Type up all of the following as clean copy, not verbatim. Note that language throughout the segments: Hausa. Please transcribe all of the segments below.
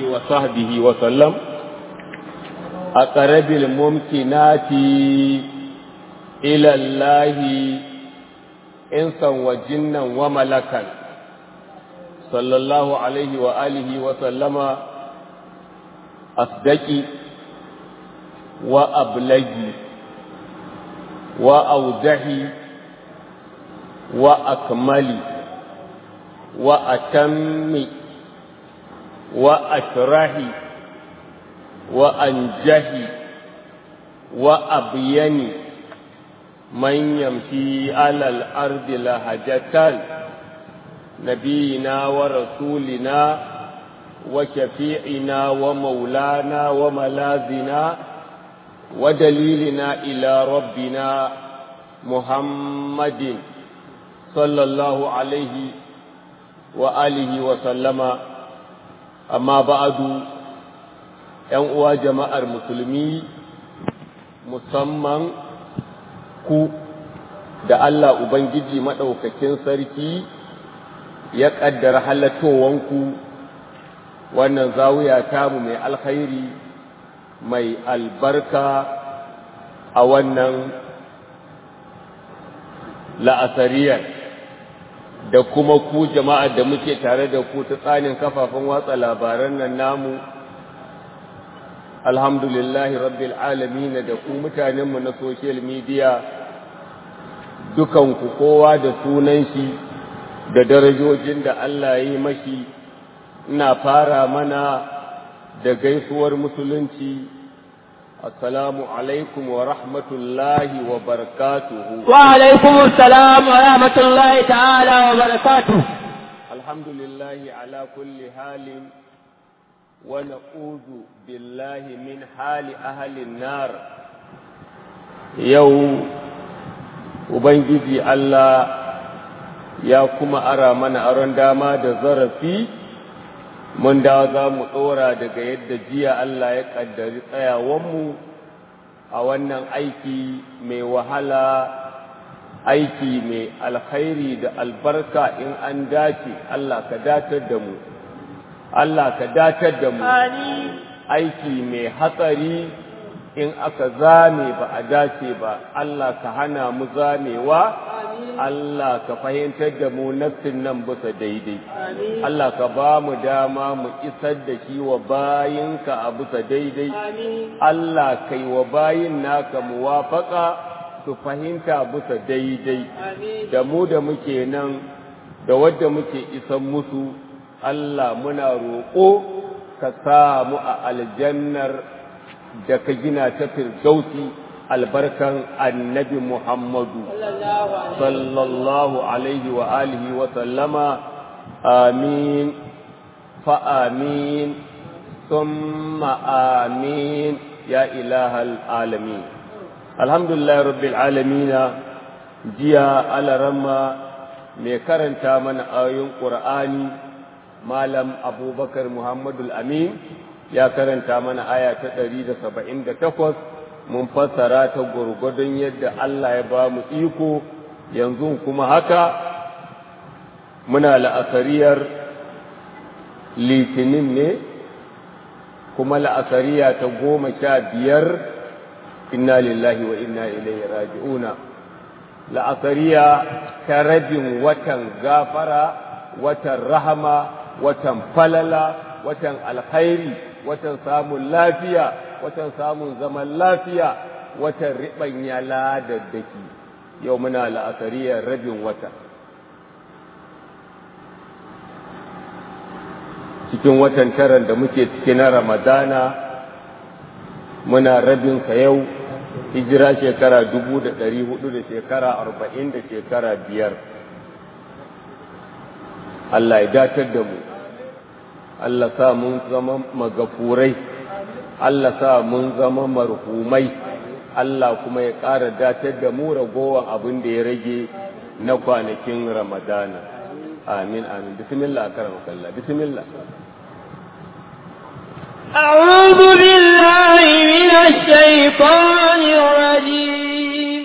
وصحبه وسلم أقرب الممكنات إلى الله إنسا وجنا وملكا صلى الله عليه وآله وسلم أصدقي وأبلغي وأوضحي وأكملي وأتمي وأشرحي وأنجحي وأبيني من يمشي على الأرض لهجة نبينا ورسولنا وشفيعنا ومولانا وملاذنا ودليلنا إلى ربنا محمد صلى الله عليه وآله وسلم أما بعد ‘yan jama'ar musulmi musamman ku da Allah Ubangiji maɗaukakin sarki ya ƙaddara halattowanku wannan zawiya tamu mai alkhairi mai albarka a wannan la'asariyar da kuma ku jama'ar da muke tare da ku ta tsanin kafafen watsa labaran nan namu alhamdulillahi rabbil alamin da ku mutanenmu na social media dukanku kowa da sunan shi da darajojin da Allah ya yi mashi ina fara mana da gaisuwar musulunci assalamu alaikum wa rahmatullahi wa barakatuhu wa alaikum assalam wa rahmatullahi ta'ala wa barakatuhu alhamdulillahi ala kulli halin ونعوذ بالله من حال أهل النار يوم Ubangiji Allah ya kuma ara mana aron dama da zarafi mun da za mu ɗora daga yadda jiya Allah ya ƙaddari tsayawanmu a wannan aiki mai wahala aiki mai alkhairi da albarka in an dace Allah ka datar da mu Allah ka datar da mu aiki mai hatsari in aka zame ba a dace ba Allah ka hana mu zamewa Allah ka fahimtar da mu nassin nan bisa daidai Allah ka ba mu dama mu isar da shi wa bayinka a bisa daidai Allah kai wa bayin naka muwafaka su fahimta bisa daidai da mu da muke nan da wadda muke isan musu Allah muna roƙo ka sa mu a aljannar da ka gina ta firdausi albarkan annabi Muhammadu sallallahu alaihi wa alihi wa sallama amin fa amin thumma amin ya ilahal alamin alhamdulillah rabbil alamin jiya alarama mai karanta mana ayoyin Qur'ani Malam Abubakar Muhammadul Amin ya karanta mana aya ta 178 mun fassara ta gurgudun yadda Allah ya ba mu iko yanzu kuma haka muna la'asariyar litinin ne kuma la'asariya ta 15 inna lillahi wa inna ilaihi raji'una la'asariya ta rabin watan gafara watan rahama watan falala watan alkhairi watan samun lafiya watan samun zaman lafiya watan riɓanya ladaddaki yau muna la'asariyar rabin wata cikin watan taran da muke cikin na ramadana muna rabinsa yau hijira shekara 1400 da shekara 40 da shekara 5 Allah ya datar da mu Allah sa mun zama magafurai Allah sa mun zama marhumai Allah kuma ya ƙara datar da mu ragowar abin da ya rage na kwanakin Ramadana amin amin bismillah karamakallah bismillah أعوذ بالله من الشيطان الرجيم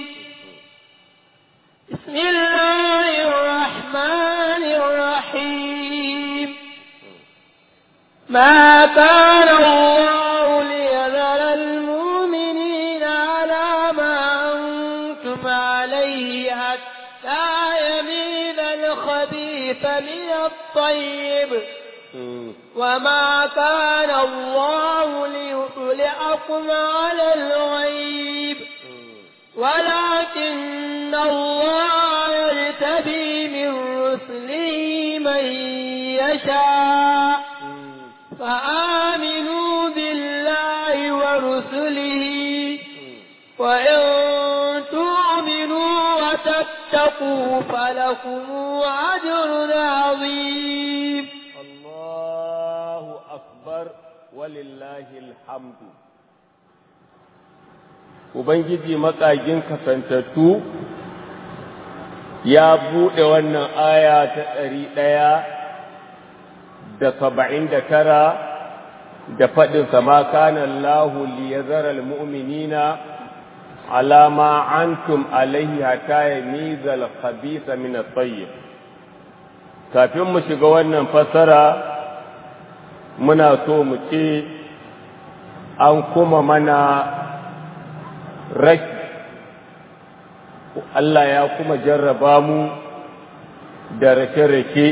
بسم الله الرحمن الرحيم ما كان الله ليذر المؤمنين على ما أنتم عليه حتى يميز الخبيث من الطيب وما كان الله ليطلعكم على الغيب ولكن الله يرتدي من رسله من يشاء فآمنوا بالله ورسله وإن تؤمنوا وتتقوا فلكم أجر عظيم الله أكبر ولله الحمد. Ubangiji maƙagin kasantattu ya buɗe wannan aya ta 179 da faɗinsa ma kana Allahu liyazara almu'minina ala ma antum alayhi hatta yamiza al-khabitha min at-tayyib. Kafin mu shiga wannan fasara muna so mu ce an kuma mana rashi, Allah ya kuma jarraba mu da rake-rake,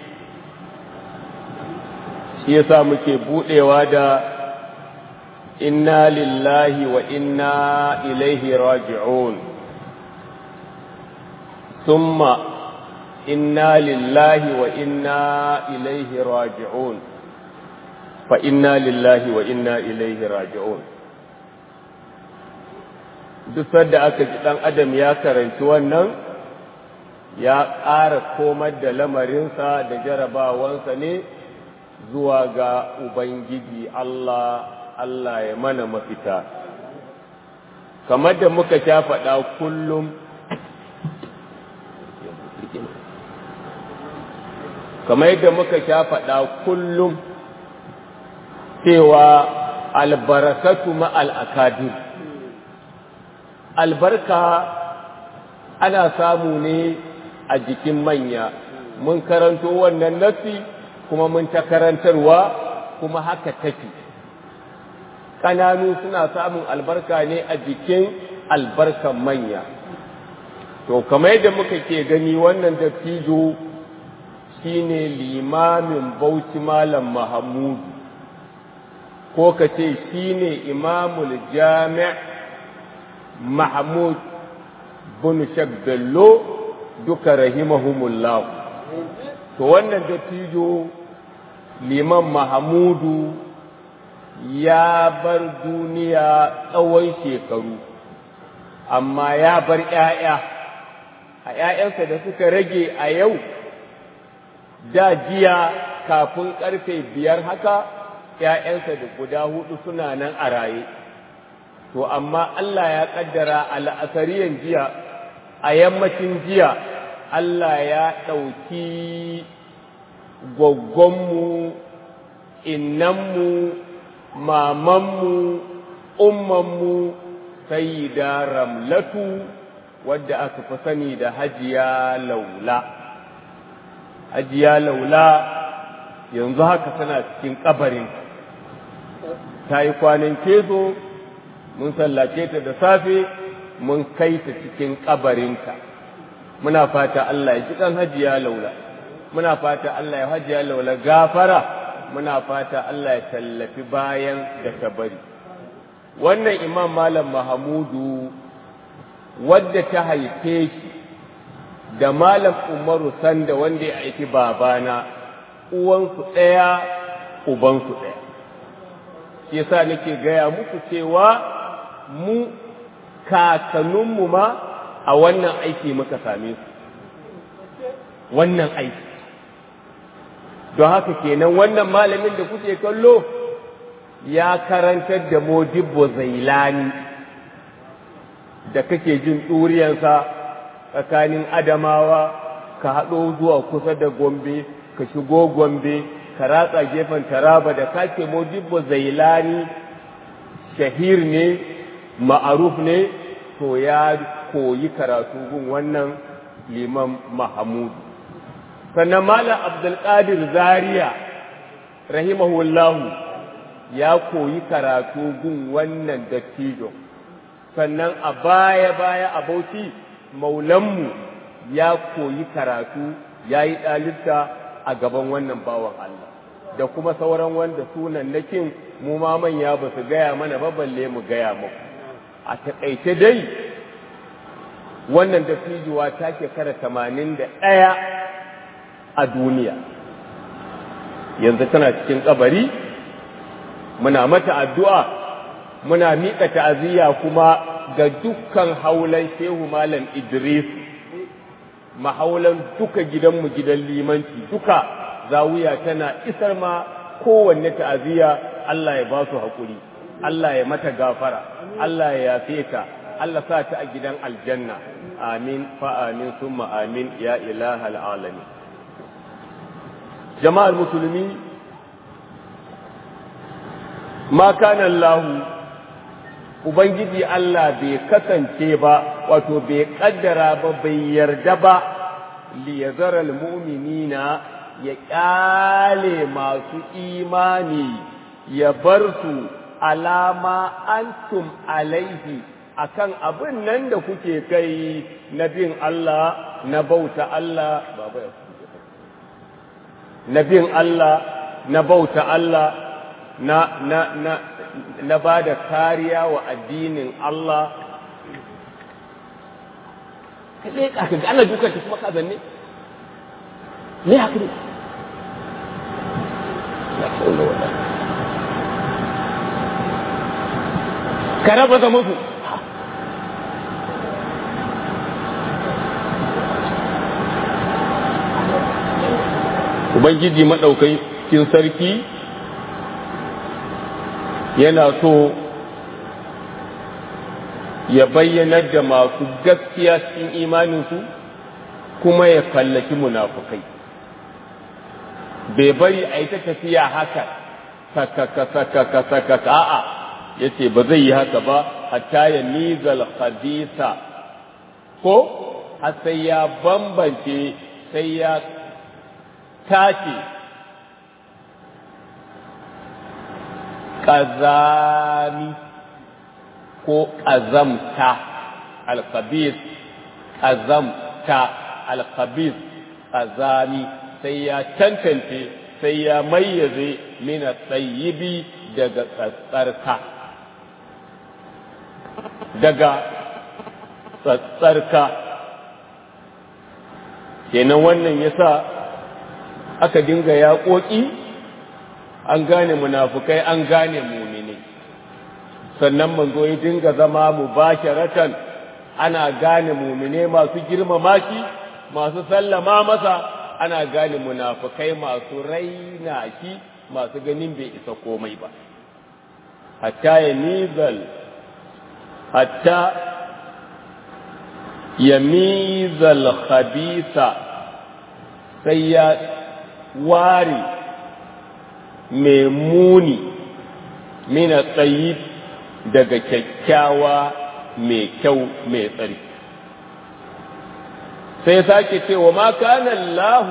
shi yasa muke buɗewa da inna lillahi wa inna ilaihi raji'un, summa inna lillahi wa inna ilaihi raji'un, fa inna lillahi wa inna ilaihi raji'un. Duk sanda aka ji ɗan adam ya karanci wannan, ya ƙara komar da lamarinsa da jarabawansa ne zuwa ga Ubangiji Allah ya mana mafita. Kamar da muka sha faɗa kullum, cewa albarakatu ma'al akadir. Albarka ana samu ne a jikin manya, mun karanto wannan nasi kuma mun ta karantarwa kuma haka take. Ƙananu suna samun albarka ne a jikin albarkan manya. To, kamar yadda muka ke gani wannan dattijo shine limamin Bauchi Malam Mahamudu, ko ka ce shine imamul jami' Mahmud bin Sheikh Bello duka rahimahumullah. To wannan dattijo liman Mahamudu ya bar duniya tsawon shekaru, amma ya bar ‘ya'ya, a ‘ya'yansa da suka rage a yau, da jiya kafin ƙarfe 5 haka ‘ya'yansa da guda 4 suna nan a raye. To, amma Allah ya ƙaddara a la'asariyan jiya, a yammacin jiya, Allah ya ɗauki gwaggonmu, innanmu, mamanmu, ummanmu, sayyida Ramlatu, wadda aka fi sani da Hajiya Laula. Hajiya Laula yanzu haka tana cikin ƙabarin, ta yi kwanan kezo, mun sallace ta da safe, mun kai ta cikin ƙabarinta. Muna fata Allah ya ji kan Hajiya Laula, muna fata Allah ya Hajiya Laula gafara, muna fata Allah ya tallafi bayan da ta bari. Wannan Imam Malam Mahamudu wadda ta haife shi da Malam Umaru Sanda wanda ya aiki babana, uwansu ɗaya, ubansu ɗaya. Shi yasa nake gaya muku cewa mu kakanninmu ma a wannan aiki muka same su, wannan aiki. Don haka kenan wannan malamin da kuke kallo ya karantar da Modibbo Zailani da kake jin ɗuriyansa tsakanin Adamawa, ka haɗo zuwa kusa da Gombe, ka shigo Gombe, ka ratsa gefen Taraba da kake Modibbo Zailani shahir ne, ma'aruf ne, to ya koyi karatu gun wannan liman Mahamudu. Sannan Malam Abdulkadir Zaria rahimahullahu ya koyi karatu gun wannan dattijo. Sannan a baya a Bauchi maulanmu ya koyi karatu ya yi ɗalibta a gaban wannan bawan Allah da kuma sauran wanda sunan nakin mu ma manya ba su gaya mana ba balle mu gaya muku. A taƙaice dai wannan dattijuwa ta shekara 81 a duniya, yanzu tana cikin kabari. Muna mata addu'a, muna miƙa ta'aziyya kuma ga dukkan haulan Shehu Malam Idris, mahaulan duka gidanmu gidan limanci duka zawiya tana isar ma kowanne ta'aziyya. Allah ya ba su haƙuri, Allah ya mata gafara, Allah ya yafe ta, Allah sa ta a gidan aljanna. Amin fa amin summa amin ya ilahal alamin. Jama'ar musulmi, ma kana Allah, Ubangiji Allah bai kasance ba, wato bai kaddara ba, bai yarda ba, li yazara almu'minina, ya kyale masu imani, ya bar su alama antum alaihi, akan abin nan da kuke kai na bin Allah, na bauta Allah, na bin Allah, na bauta Allah, na ba da kariya wa addinin Allah. Ka leƙa ka ga ana dukan ta kuma ka zanne me haka ne? Ka raba da musu Ubangiji maɗaukakin sarki yana so ya bayyanar da masu gaskiya cikin imaninsu kuma ya fallaki munafukai. Bai bari a yi ta tafiya haka saka a'a, ya ce ba zai yi haka ba hatta ya nizal khabisa, ko har sai ya bambance, sai ya tace ƙazami ko ƙazamta alkhabis, ƙazamta alkhabis, ƙazami, sai ya tantance, sai ya mayyaze mina tsayibi daga tsatsarka, kenan wannan yasa aka dinga yaƙoƙi, an gane munafukai, an gane mumini. Sannan manzo ya dinga zama mubasharatan, ana gane mumine masu girmama shi, masu sallama masa, ana gane munafukai masu raina shi, masu ganin bai isa komai ba. Hatta ya mizal khabisa, sai ya ware mai muni mina tsayi daga kyakkyawa mai kyau mai tsari. Sai sake cewa ma kana Allah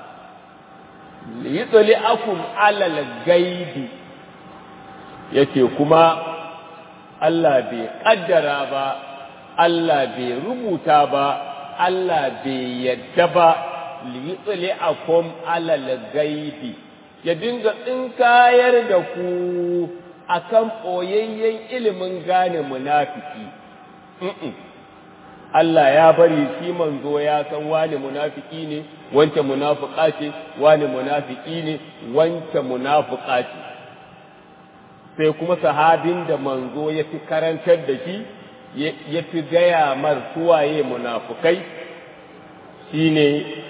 yutli'akum alal gaibi, yace kuma Allah bai kaddara ba, Allah bai rubuta ba, Allah bai yadda ba liyutli'akum alal gaibi, ya dinga tsinkayar da ku akan ɓoyayyen ilimin gane munafiki. Allah ya bari shi manzo ya san wani munafiki ne, wance munafuka ce, wani munafiki ne, wance munafuka ce. Sai kuma sahabin da manzo ya fi karantar da shi, ya fi gaya mar suwaye munafukai, shine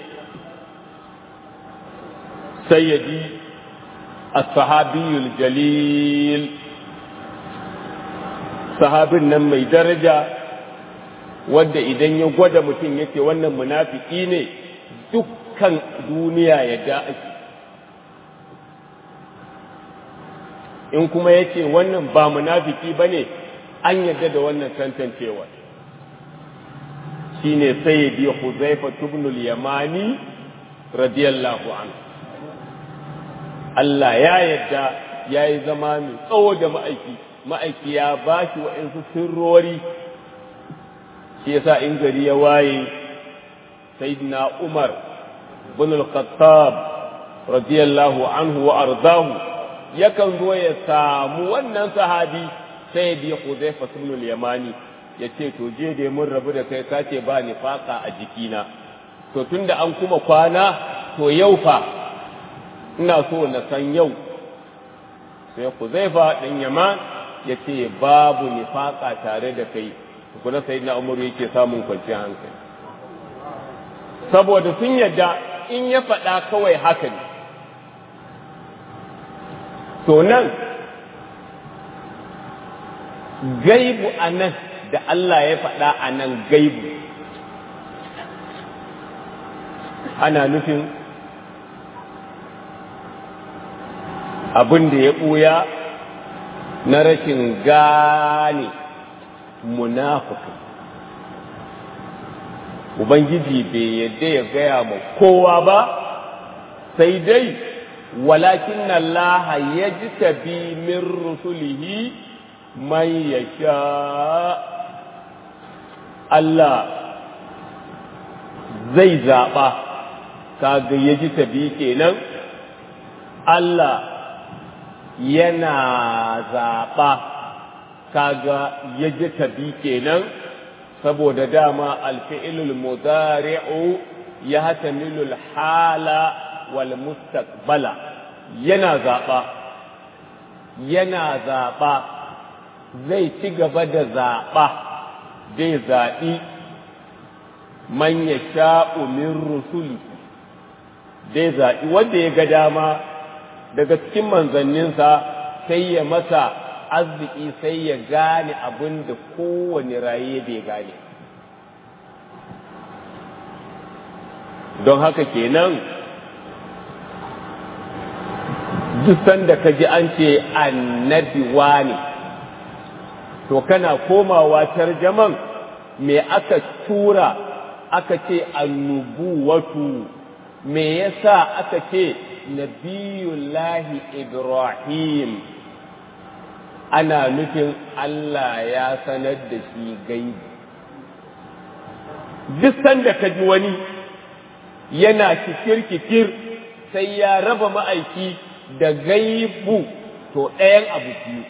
sayyidi as-sahabiyul jalil, sahabin nan mai daraja wanda idan ya gwada mutum yake wannan munafiki ne, dukkan duniya ya da'a. In kuma yace wannan ba munafiki bane, an yadda da wannan tantancewa. Shine sayyidi Huzaifa ibn al-Yamani radiyallahu anhu. Allah ya yadda ya yi zama mai tsawo da ma'aiki ya ba shi wa'insu sirrori, shi yasa in gari ya waye sayyidina Umar bin al-Khattab radiyallahu anhu wa ardahu yakan zo ya samu wannan sahabi sai bi Hudhayfa ibn al-Yamani yace to je da mun rabu da kai kace ba nifaka a jikina, to tunda an kuma kwana to yau fa ina so na san yau. Sai Hudhayfa dan Yaman yace babu nifaka tare da kai, kuma sayyidina Umar yake samun kwanciyar hankali saboda sun yadda in ya faɗa kawai haka ne. To nan gaibu a nan da Allah ya faɗa a nan gaibu ana nufin abin da ya ɓuya na rashin gane munafiki. Ubangiji bai yadda ya gaya ma kowa ba, sai dai walakin Allah ya ji tabi min rusulihi man ya sha. Allah zai zaɓa, kaga ya ji tabi kenan, Allah yana zaɓa, kaga ya ji tabi kenan, saboda dama alfi'ilul mudari'u ya hatamilul hala wal mustaqbala, yana zaɓa zai ci gaba da zaɓa, zai zaɓi man ya sha'u min rusuli, zai zaɓi wanda ya ga dama daga cikin manzanninsa sai ya masa arziki sai ya gane abin da kowane raye bai gane. Don haka kenan duk sanda ka ji an ce annabi wane, to kana komawa tarjaman me aka tura aka ce annubuwatu, me yasa aka ce nabiyullahi Ibrahim, ana nufin Allah ya sanar da shi gaibi. Duk sanda ka ji wani yana kikir sai ya raba ma'aiki da gaibu, to ɗayan abu biyu,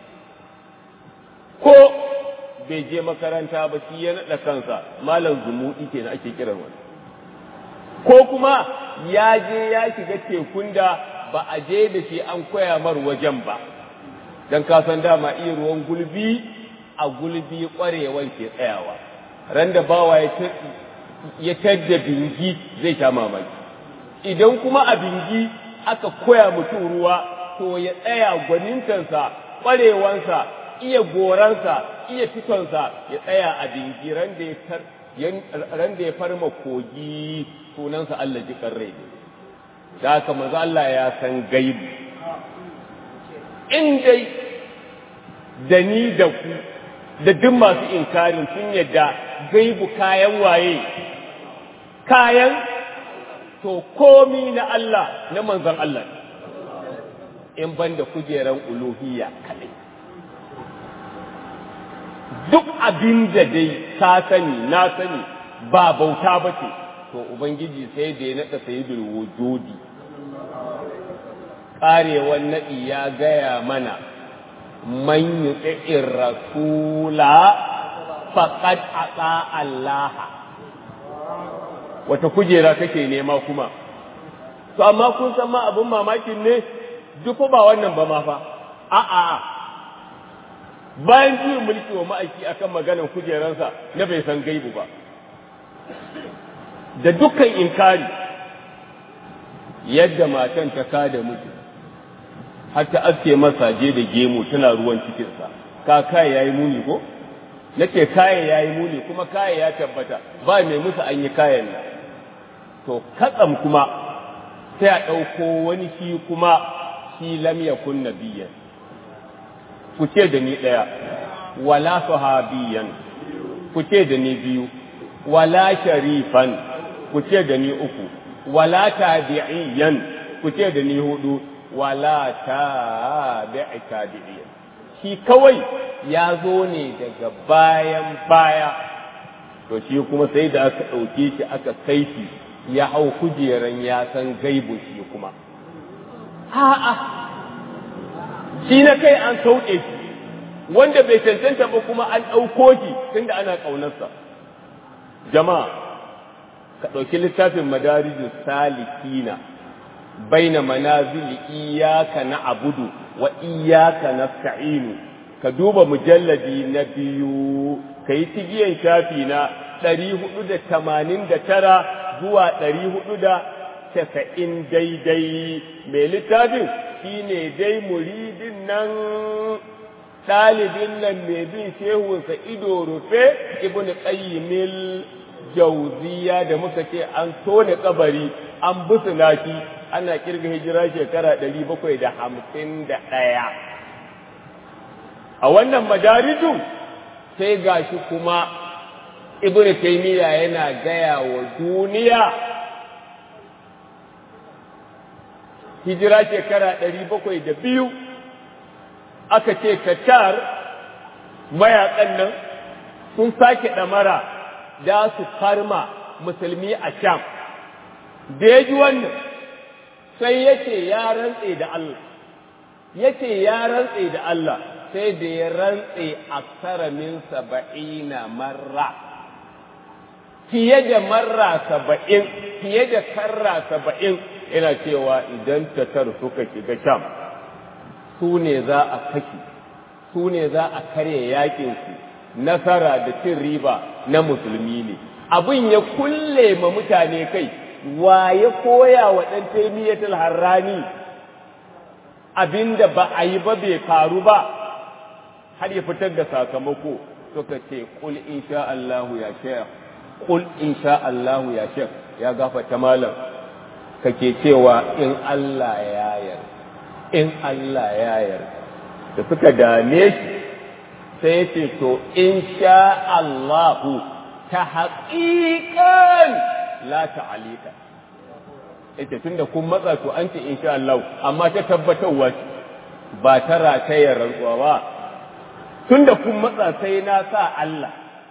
ko bai je makaranta ba shi ya naɗa kansa malam zumuɗi ke ake kiran wani, ko kuma ya je ya shiga tekun da ba a je da shi an koya mar wajen ba, don kasan dama iya ruwan gulbi a gulbi ƙwarewan ke tsayawa, ran da bawa ya tadda bingi zai sha mamaki. Idan kuma a bingi aka koya mutum ruwa, to ya tsaya gwanintansa, ƙwarewansa, iya goransa, iya fitonsa, ya tsaya a bingi ran da ya farma kogi sunansa Allah ji rai. Da haka manzo Allah ya san gaibu. In dai da ni da ku da duk masu inkarin sun yadda gaibu kayan waye, kayan to komi na Allah na manzon Allah in ban da kujeran uluhiyya kadai. Duk abin da dai ka sani na sani ba bauta ba ce, to Ubangiji sai da ya naɗa sayyidul wujudi. Ƙarewan naɗi ya gaya mana man yuti'ir rasula faqad ata Allah. Wata kujera kake nema kuma? To amma kun san ma abin mamakin ne, duk ba wannan ba ma fa. A'a. Bayan juyin mulki wa ma'aiki akan maganar kujeransa na bai san gaibu ba. Da dukkan inkari yadda matan ta kada miji har ta aske masaje da gemu tana ruwan cikinsa, kai yayi muni ko? Nake kai yayi muni kuma kai ya tabbata ba mai musu an yi kayan nan. To katsam kuma sai a ɗauko wani shi kuma shi lam yakun nabiyyan, ku ce da ni ɗaya, wala sahabiyan, ku ce da ni biyu, wala sharifan, ku ce da ni uku, wala tabi'iyan, ku ce da ni hudu, wala tabi'i tabi'in, shi kawai ya zo ne daga bayan baya. To shi kuma sai da aka ɗauke shi aka kai shi ya hau kujeran ya san gaibu shi kuma. A'a, shi na kai an sauke shi, wanda bai cancanta ba kuma an ɗauko shi tunda ana ƙaunarsa. Jama'a, ka ɗauki littafin Madarijus Salikina baina manazili iyaka na abudu wa iyaka nasta'inu, ka duba mujalladi na 2, ka yi tigiyan shafi na 489 zuwa 490 daidai. Mai littafin shine dai muridin nan, ɗalibin nan mai bin shehunsa ido rufe, Ibn Qayyimil Jauziya, da muka ce an tone kabari an busuna shi, ana kirga hijira shekara 751. A wannan madarijin sai gashi kuma Ibn Taymiyyah yana gaya wa duniya hijira shekara 702 aka ce Tatar mayakan nan sun sake ɗamara da su farma musulmi a Sham. Da ya ji wannan sai yace ya rantse da Allah, sai da ya rantse aksara min 70 marra, fiye da marra 70, fiye da karra 70, yana cewa idan Tatar suka shiga Sham, su ne za a kashe, su ne za a karya yakinsu, nasara da cin riba na musulmi ne. Abin ya kulle ma mutane kai, wa ya koya wa ɗan Taimiyyatul Harrani abinda ba a yi ba bai faru ba har ya fitar da sakamako. Suka ce qul insha Allahu ya shaykh, qul insha Allahu ya shaykh, ya gafarta malam, kake cewa in Allah ya yarda, in Allah ya yarda. Da suka dame shi sai ya ce to insha Allahu ta haƙiƙan la ta'alika. Ita tunda kun matsa to an ce insha Allah, amma ta tabbatarwa ce ba ta ratayar rantsuwa ba. Tunda kun matsa sai na sa Allah,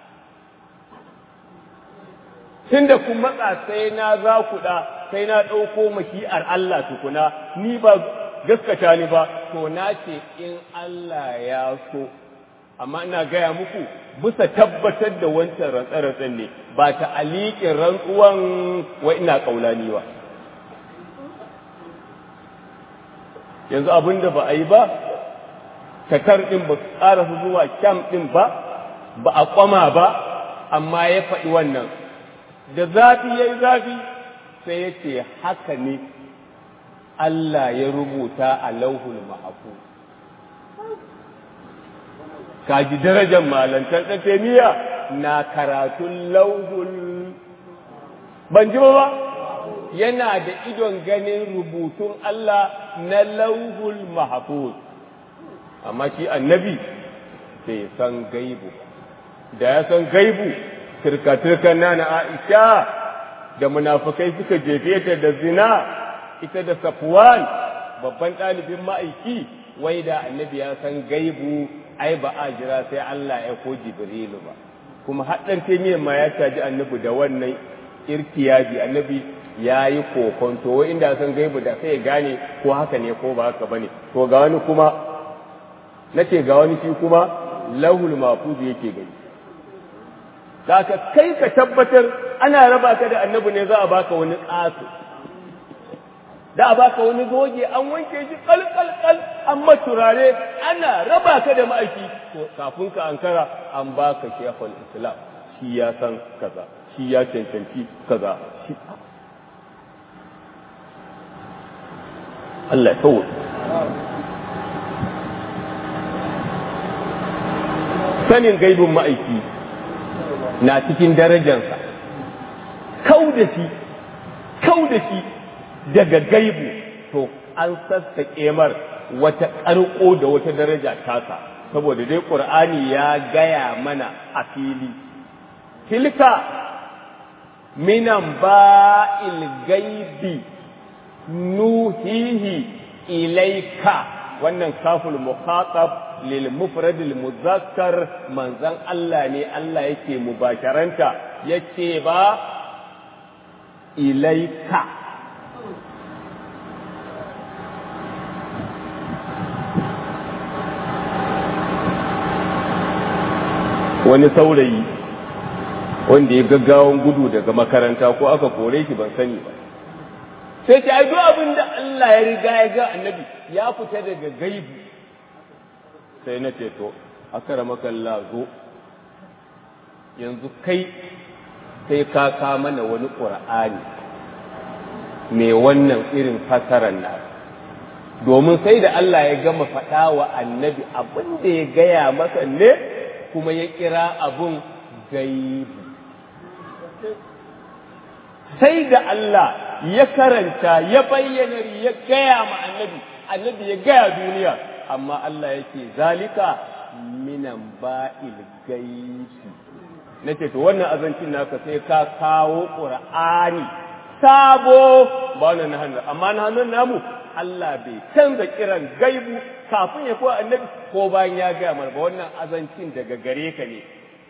tunda kun matsa sai na zakuɗa, sai na ɗauko mashi'ar Allah tukuna, ni ba gaskata ni ba, to na ce in Allah ya so. Amma ina gaya muku bisa tabbatar da wancan rantsarantsan ne, ba ta aliƙin rantsuwan wa ina ƙaulani ba. Yanzu abin da ba a yi ba, Tatar ɗin ba su ƙara su zuwa Sham ɗin ba, ba a ƙwama ba, amma ya faɗi wannan. Da zafi ya yi zafi sai ya ce haka ne Allah ya rubuta a lauhul mahfuz. Kaji darajar malantar ɗan Taimiyya na karatun lauhul, ban ji ba, yana da idon ganin rubutun Allah na lauhul mahfuz. Amma shi annabi bai san gaibu, da ya san gaibu, turka-turkan na Aisha da munafukai suka jefe ta da zina, ita da Safwan babban ɗalibin ma'aiki, wai da annabi ya san gaibu, ai ba a jira sai Allah ya ko Jibrilu ba. Kuma haɗin Taimiyyar ma ya caji annabi da wannan irtiyaji, annabi ya yi kokonto, wai inda san gaibu da sai ya gane ko haka ne ko ba haka bane. To ga wani kuma, nace ga wani shi kuma lahul mahfuz yake gani. Kaka kai ka tabbatar ana raba ka da annabi ne za a baka wani ƙasu, da a baka wani goge an wanke shi kalkalkal an maturare, ana raba ka da ma'aiki, to kafin ka ankara an baka shekul islam, shi ya san kaza, shi ya cancanci kaza, shi Allah tawo. Sanin gaibin ma'aiki na cikin darajarsa, kau da shi daga gaibu, to an sassaƙe mar wata ƙarƙo da wata daraja tasa, saboda dai ƙur'ani ya gaya mana a fili. Tilka minan ba'il gaibi nuhihi ilaika wannan kaful mukhatab lil mufrad al muzakkar manzan Allah ne Allah yake mubasharanta yace ba ilaika wani saurayi wanda ya gaggawan gudu daga makaranta ko aka kore shi ban sani ba sai ta duk abin da Allah ya riga ya ga annabi ya fita daga gaibi sai na ce to akramaka Allah zo yanzu kai sai ka mana wani Qur'ani mai wannan irin fasaran nan domin sai da Allah ya gama faɗa wa annabi abin da ya gaya masa ne kuma ya kira abun gaibi sai da Allah ya karanta ya bayyana ya gaya ma annabi ya gaya duniya amma Allah yake zalika minan ba'il gaibi nace to wannan azancin naka sai ka kawo Qur'ani sabo ba na hannu amma na hannun namu Allah bai canza kiran gaibu kafin ya kowa annabi ko bayan ya gaya mana ba wannan azancin daga gare ka ne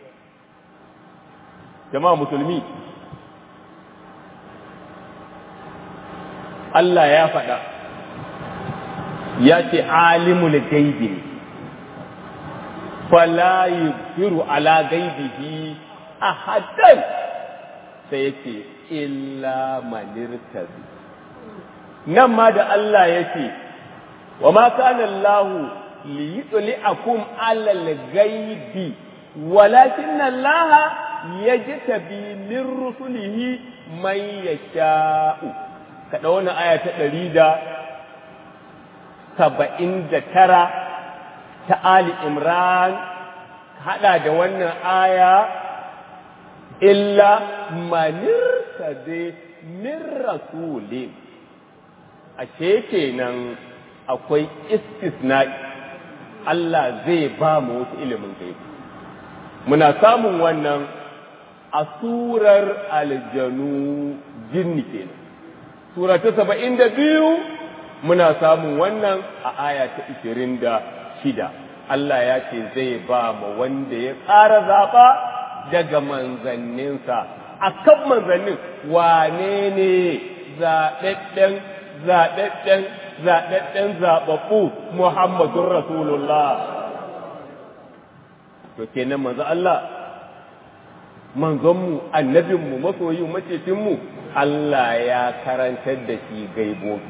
jama'a musulmi Allah ya faɗa ya ce alimul gaibi ne fala yufiru ala gaibihi ahadan sai yake illa manirtazi nan ma da Allah yake wa ma kana Allah li yutli'akum ala al-ghaibi walakin Allah yajtabi min rusulihi man yasha'u kada wannan aya ta 179 ta Ali Imran hada da wannan aya illa manirtazi min rasulin ashe kenan akwai istisna'i Allah zai ba mu wasu ilimin gaibi muna samun wannan a surar aljanu jinni kenan sura ta 72 muna samun wannan a aya ta 26 Allah ya ce zai ba mu wanda ya tsara zaba daga manzanninsa akan manzannin wane ne zaɓaɓɓen zaɓaɓɓu Muhammadun Rasulullah. To kenan manzo Allah, manzonmu, annabinmu, masoyin macefinmu, Allah ya karantar da shi gaibobi.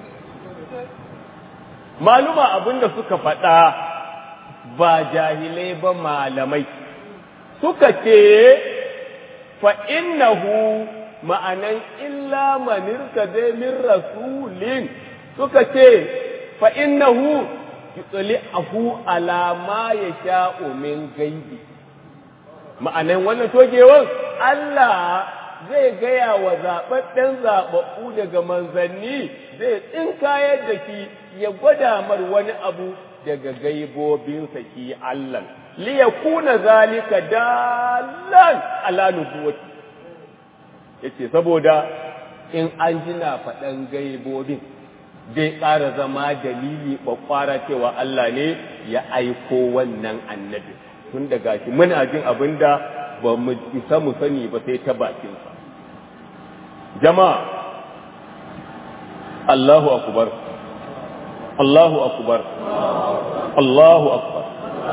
Maluma abinda suka faɗa ba jahilai ba malamai, suka ce fa'innahu ma'anan illa manirka dai min rasulin suka ce fa'innahu yutsuli ahu alama ya sha'o min gaibi ma'anan wannan togewan Allah zai gaya wa zaɓaɓɓen zaɓaɓɓu daga manzanni zai tsinkayar da shi ya gwada mar wani abu daga gaibobinsa shi Allah liyakuna zalika dalan ala nubuwati yace saboda in an jina faɗan gaibobin zai ƙara zama dalili ƙwaƙwara cewa Allah ne ya aiko wannan annabi tun daga shi muna jin abinda ba mu isa mu sani ba sai ta bakinsa jama'a Allahu akbar Allahu akbar Allahu akbar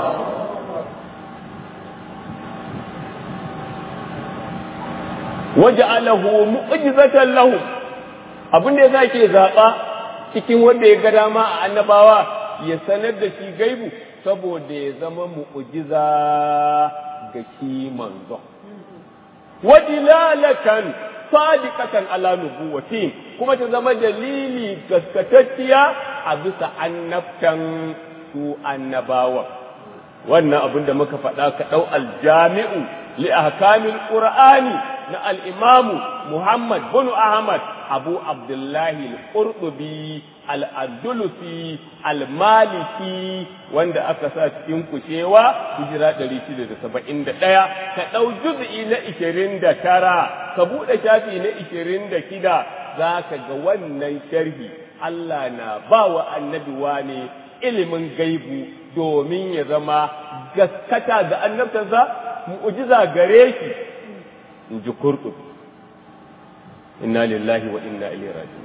waja'alahu mu'jizatan lahu abin da yake zaba cikin wanda ya ga dama a annabawa ya sanar da shi gaibu saboda ya zama mu'jiza ga shi manzo wadilalatan sadiqatan ala nubuwati kuma ta zama dalili gaskatacciya a bisa annabtan su annabawa wannan abin da muka faɗa ka dau aljami'u li ahkamil qur'ani na al'imamu Muhammad bin Ahmad Abu Abdullahi al'urɗubi al'adulusi al-maliki wanda aka sa cikin kushewa hijira 671 ka ɗau juz'i na 29 ka buɗe shafi na 26 za ka ga wannan sharhi Allah na ba wa annabi wane ilimin gaibu domin ya zama gaskata ga annabtansa mu'jiza gare shi in ji Qurtubi inna lillahi wa inna ilaihi raji'un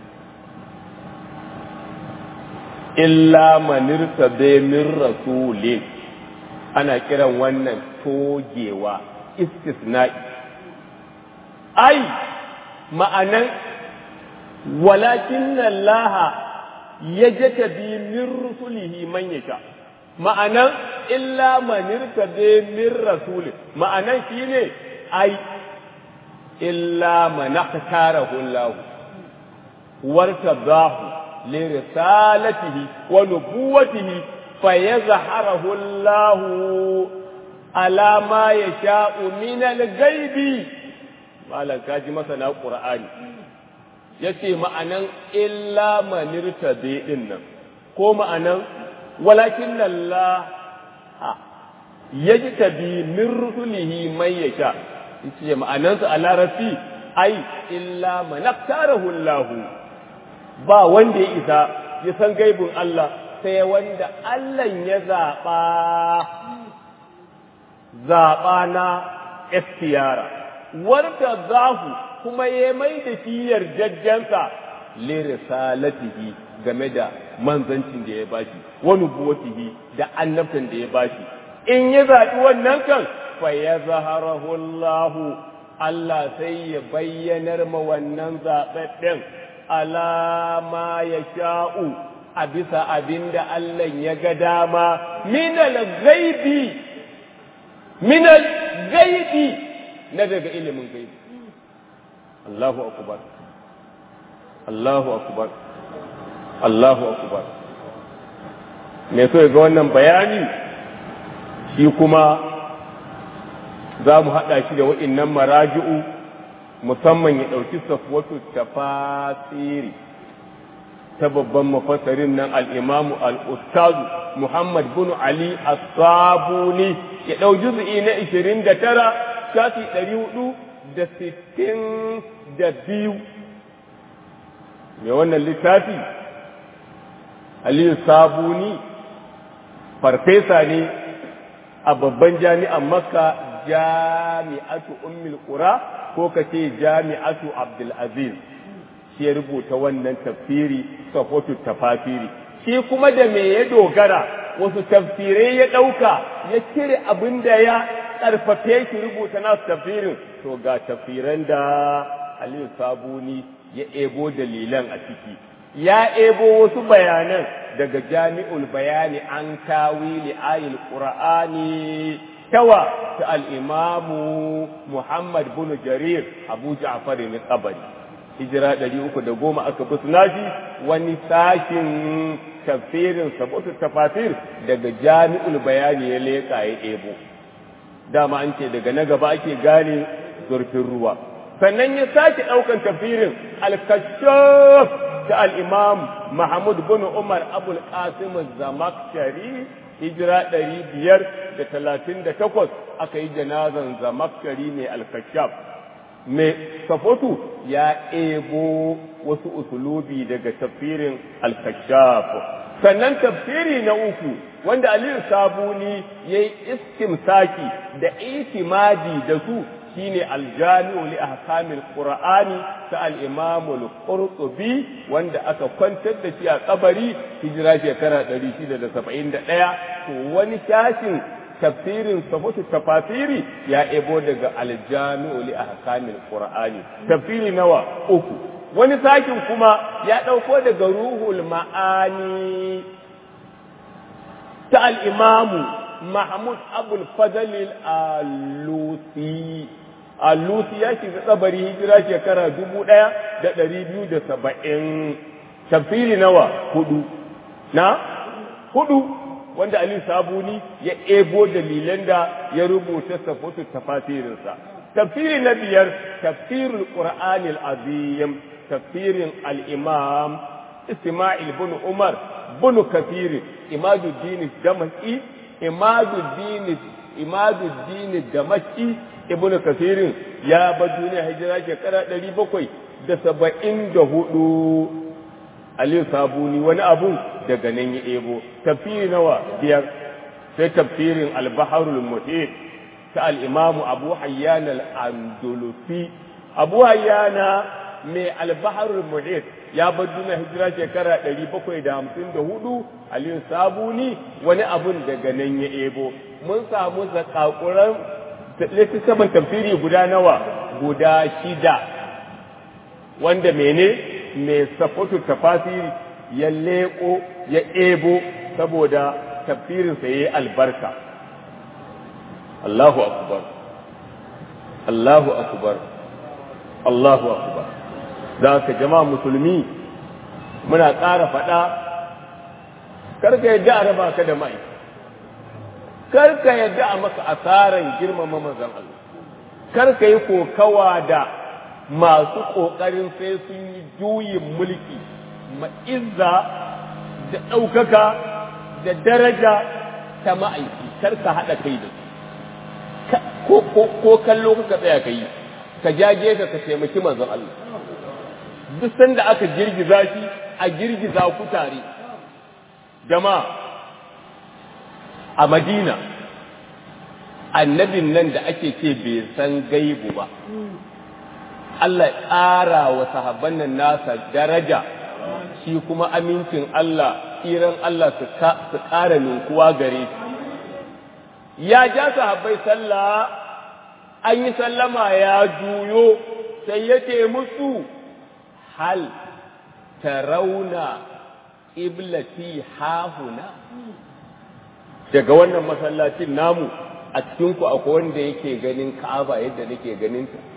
illa man irtabe min rasulin ana kiran wannan togewa istisna'i ai ma'anan walakin Allah yajtabi min rusulihi man yasha ma'anan illa man irtabe min rasulin ma'anan shine ai illa man akhtarahu Allah wartadahu li risalatihi wa nubuwwatihi fayazharahu Allah ala ma yasha'u min al-ghaibi malan kaji masana qur'ani yace ma'anan illa man irtabe din nan ko ma'anan walakin Allah yajtabi min rusulihi man yasha yace ma'anansa a larabci ai illa man aktarahu Allah ba wanda ya isa ya san gaibin Allah sai wanda Allah ya zaba na ikhtiyara warda zahu kuma ya mai da shi yarjajjensa li risalatihi game da manzancin da ya bashi wa nubuwatihi da annabtan da ya bashi in ya zaɓi wannan kan fa yazharahu Allah sai ya bayyanar ma wannan zaɓaɓɓen alama ya sha'u a bisa abinda Allah ya ga dama minal gaibi na daga ilimin gaibi Allahu akbar Allahu akbar Allahu akbar me so ga wannan bayani shi kuma za mu haɗa shi da waɗannan maraji'u musamman ya ɗauki safwatu tafasiri ta babban mafassarin nan al'imamu al'ustazu Muhammad bin Ali as-Sabuni ya ɗau juz'i na 29 shafi 462 mai wannan littafi Aliyu Sabuni farfesa ne a babban jami'an Makka jami'atu Ummul Qura ko kace jami'atu Abdul Aziz shi ya rubuta wannan tafsiri safatu tafasiri shi kuma da me ya dogara wasu tafsirai ya dauka ya cire abinda ya karfafe shi rubuta nasu tafsirin to ga tafsiran da Aliyu Sabuni ya ebo dalilan a ciki ya ebo wasu bayanan daga Jami'ul Bayani an tawili ayil Qur'ani tawa ta al-Imamu Muhammad bin Jarir Abu Ja'far al-Tabari hijira 310 aka busnaji wani sashin tafsirin sabutu tafasir daga Jami'ul Bayani ya leka ya ebo dama an ce daga na gaba ake gane zurfin ruwa sannan ya sake daukan tafsirin al-Kashaf ta al-Imam Mahmud bin Umar Abul Qasim az-Zamakhshari hijira 538 aka yi janazan Zamakhshari ne al-Kashaf mai safotu ya ebo wasu usulubi daga tafsirin al-Kashaf sannan tafsiri na uku wanda Aliyu Sabuni yayi istimsaki da itimadi da su shine al-Jami'u li ahkamil Qur'ani ta al-Imam al-Qurtubi wanda aka kwantar da shi a kabari hijira shekara 671 to wani shashin tafsirin sabutu tafasiri ya ebo daga al-Jami'u li ahkamil Qur'ani tafsiri nawa uku wani sakin kuma ya dauko daga Ruhul Ma'ani ta al-Imam Mahmud Abul Fadl al-Alusi Al-Lusi ya shiga tsabari hijira shekara 1270 tafsiri nawa hudu wanda Ali Sabuni ya ebo dalilan da ya rubuta safutu tafasirinsa tafsiri na biyar tafsirul Qur'anil Azim tafsirin al-Imam Isma'il bin Umar bin Kathir Imaduddin Damashqi Imaduddin Damashqi Ibn Kasirin ya bar duniya hijira shekara 774 Aliyu Sabuni wani abun daga nan ya ebo. Tafsiri nawa? 5. Sai tafsirin Al-Baharul Muhit ta al-Imam Abu Hayyan al-Andalusi. Abu Hayyana mai Al-Baharul Muhit ya bar duniya hijira shekara 754. Aliyu Sabuni wani abun daga nan ya ebo. Mun samu zakakuran littattafan tafsiri guda nawa? Guda 6. Wanda mai safatu tafasiri ya leko ya ebo saboda tafsirinsa yayi albarka. Allahu akbar, Allahu akbar, Allahu akbar. Da ka jama'a musulmi muna ƙara faɗa, karka yadda a raba ka da mai, karka yadda a maka asaran girmama manzon Allah, karka yi kokawa da masu ƙoƙarin sai sun yi juyin mulki ma'izza da ɗaukaka da daraja ta ma'aiki, karka haɗa kai da su, ko kallo ka tsaya ka yi, ka jage ka taimaki manzon Allah. Duk sanda aka girgiza shi a girgiza ku tare. Jama'a a Madina annabin nan da ake ce bai san gaibu ba, Allah ƙara wa sahabban nan nasa daraja, shi kuma amincin Allah, tsiran Allah su ƙara ninkuwa gare shi. Ya ja sahabbai sallah, an yi sallama ya juyo, sai ya ce musu, hal tarauna iblati hahuna. Daga wannan masallacin namu, a cikinku akwai wanda yake ganin Ka'aba yadda nake ganin ta.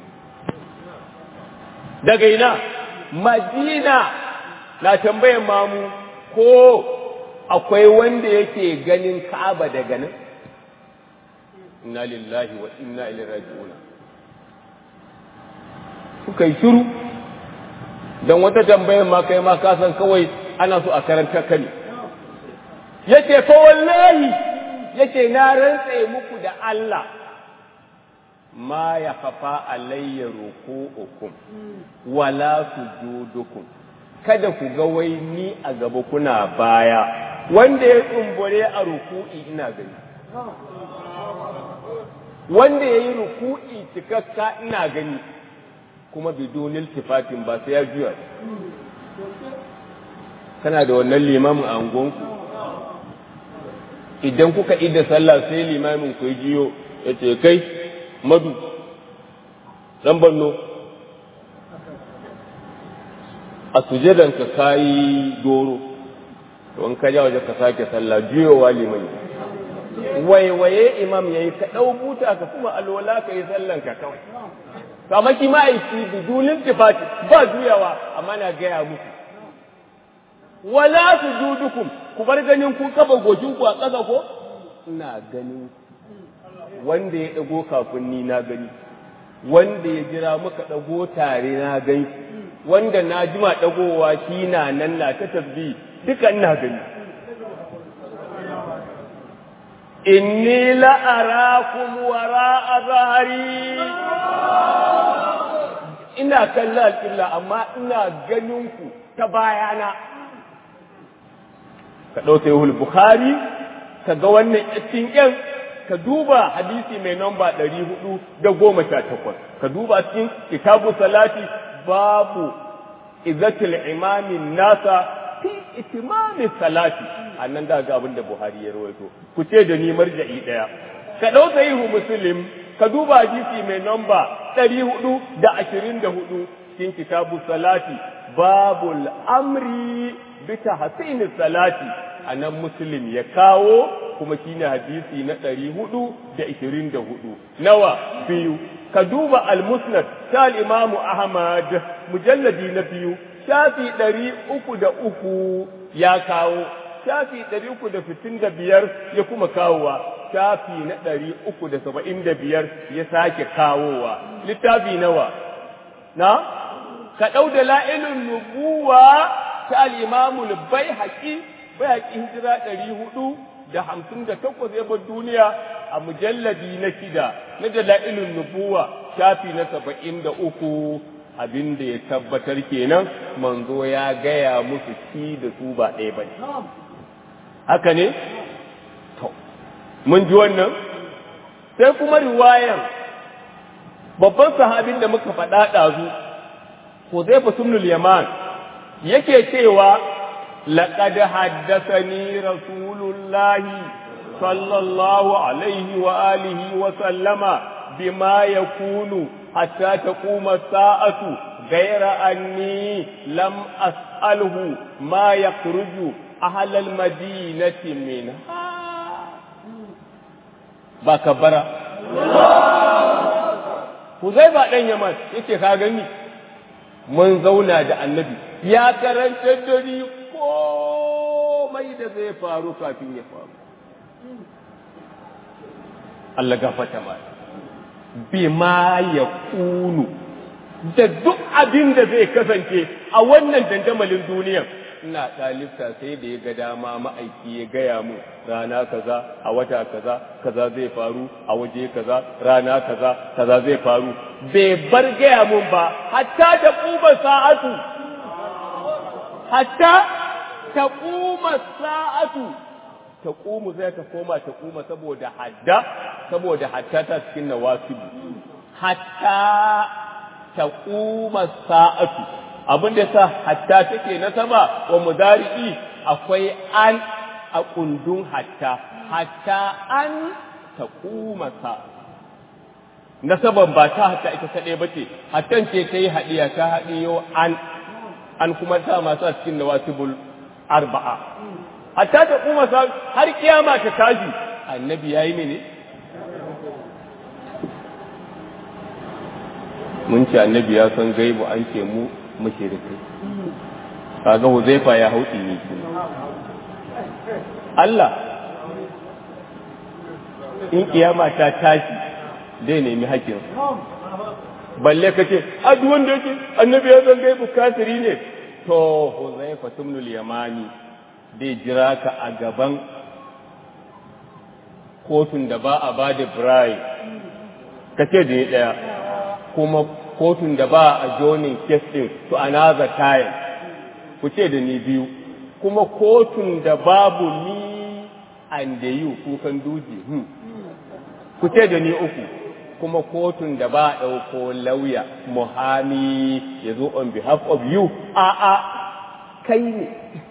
Daga ina? Madina. Na tambayan mamu ko akwai wanda yake ganin Ka'aba daga nan? Inna lillahi wa inna ilaihi raji'un. Kuka yi shiru dan wata tambayan ma kai ma ka san kawai ana so a karanta ka ne. Yace fa wallahi, yace na rantsa muku da Allah, ma ya kafa alayya ruku'ukum wala sujudukum, kada ku ga wai ni a gaba kuna baya, wanda ya tsumbure a ruku'i ina gani, wanda ya yi ruku'i cikakka ina gani, kuma bidonil tifatin ba sai ya juya. Kana da wannan limamin a angonku, idan kuka ida sallah sai limamin ku jiyo ya ce kai madu dan banno a sujadanka kayi doro, to in ka ja waje ka sake sallah juyowa liman waiwaye imam yayi ka dau buta ka kuma alwala ka yi sallan ka kawai. To amma ki ma aiki bidulin tifati ba juyawa, amma na gaya muku wala sujudukum, ku bar ganin ku kaba gojin ku a ƙasa ko ina ganin wanda ya dago kafin ni na gani, wanda ya jira muka dago tare na gani, wanda na jima dagowa shi na nan na ta tasbih duka ina gani. inni la arakum wara'a zahari, ina kallon alƙibla amma ina ganin ku ta bayana. Ka ɗauka yahul Bukhari, ka ga wannan cikin ƴan, ka duba hadisi mai namba 418, ka duba cikin kitabu salati babu izatul imamin nasa fi itimami salati, annan da ga abin da Buhari ya rawaito. Ku ce da ni marja'i ɗaya. Ka ɗauka yihu Muslim, ka duba hadisi mai namba 424 cikin kitabu salati babul amri bi tahsin salati, anan Muslim ya kawo, kuma shine hadisi na 424. Nawa? biyu. Ka duba al-Musnad ta al-Imam Ahmad mujalladi na 2 shafi 303 ya kawo, shafi 365 ya kuma kawowa, shafi na 375 ya sake kawowa. Littafi nawa? Na? Ka ɗau da la'ilun nubuwa ta al-Imam al-Baihaqi, hijira 458 ya bar duniya, a mujalladi na 6 na dalailun nubuwa shafi na 73 abin da ya tabbatar kenan manzo ya gaya musu shi da su ba ɗaya ba ne. Haka ne? To, mun ji wannan? Sai kuma riwayan babban sahabin da muka faɗa ɗazu, Huzaifa ibn al-Yaman, yake cewa, laqad haddathani Rasulullahi sallallahu alaihi wa alihi wa sallama bima yakunu hatta taquma as-sa'atu ghayra anni lam as'alhu ma yakhruju ahla al-madinati minha. Ba kabbara. Huzaifa dan Yaman yace ka gani mun zauna da Annabi ya karanta dari komai da zai faru kafin ya faru. Allah gafarta ma bima yakunu da duk abin da zai kasance a wannan dandamalin duniyar. Ina ɗalibta sai da ya ga dama ma'aiki ya gaya mu rana kaza a wata kaza kaza zai faru a waje kaza rana kaza kaza zai faru bai bar gaya mun ba hatta ta kuma sa'atu hatta ta kuma sa'atu ta kuma zai ta koma ta kuma saboda hatta ta cikin nawasibu hatta ta kuma sa'atu abin da sa hatta take nasaba wa mudari'i akwai an a kundun hatta an taquma sa nasaban ba ta hatta ita kadai bace hattan ce kai hadiya ta hadiyo an kuma ta masu a cikin nawasibul arba'a hatta taquma sa har kiyama ta tashi annabi yayi mene mun ce annabi ya san gaibu an ce mu mushrikai kaga Huzaifa ya hauti ne Allah in kiyama ta tashi zai nemi hakkin balle kace a duk wanda yake annabi ya san gaibu kafiri ne to Huzaifa ibn al-Yamani dai jira ka a gaban kotun da ba a bada bribe kace da daya kuma kotun da ba a jonin case din to another time ku ce da ni biyu kuma kotun da babu ni and you kukan duji ku ce da ni uku kuma kotun da ba a ɗauko lauya muhami ya zo on behalf of you a kai ne